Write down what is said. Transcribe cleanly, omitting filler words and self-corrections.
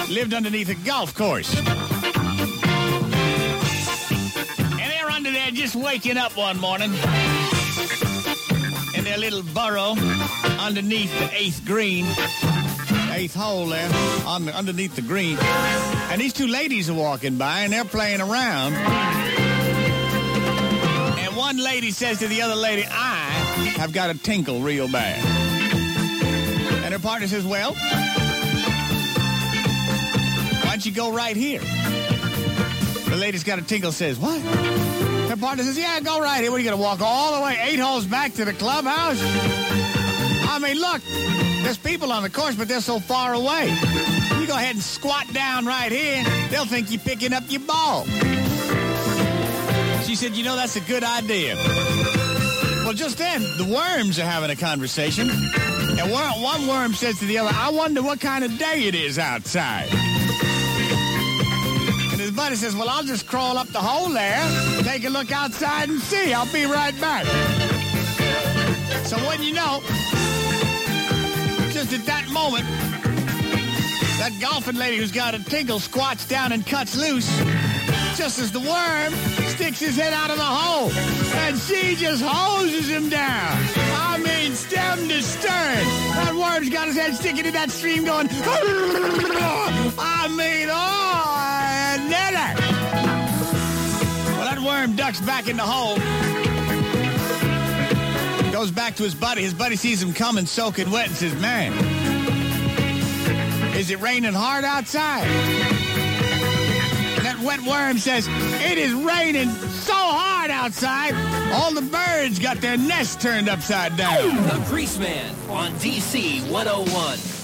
lived underneath a golf course. And they're under there just waking up one morning in their little burrow underneath the 8th green. 8th hole there, underneath the green. And these two ladies are walking by, and they're playing around. And one lady says to the other lady, I have got a tinkle real bad. And her partner says, well, why don't you go right here? The lady's got a tinkle, says, what? Her partner says, yeah, go right here. What, are you going to walk all the way 8 holes back to the clubhouse? I mean, look. There's people on the course, but they're so far away. You go ahead and squat down right here, they'll think you're picking up your ball. She said, you know, that's a good idea. Well, just then, the worms are having a conversation. And one worm says to the other, I wonder what kind of day it is outside. And his buddy says, well, I'll just crawl up the hole there, take a look outside and see. I'll be right back. So when you know... Just at that moment, that golfing lady who's got a tinkle squats down and cuts loose just as the worm sticks his head out of the hole. And she just hoses him down. I mean, stem to stern. That worm's got his head sticking in that stream going, I mean, Netta. Well, that worm ducks back in the hole. Goes back to his buddy. His buddy sees him coming soaking wet and says, man, is it raining hard outside? And that wet worm says, it is raining so hard outside, all the birds got their nests turned upside down. The Greaseman on DC 101.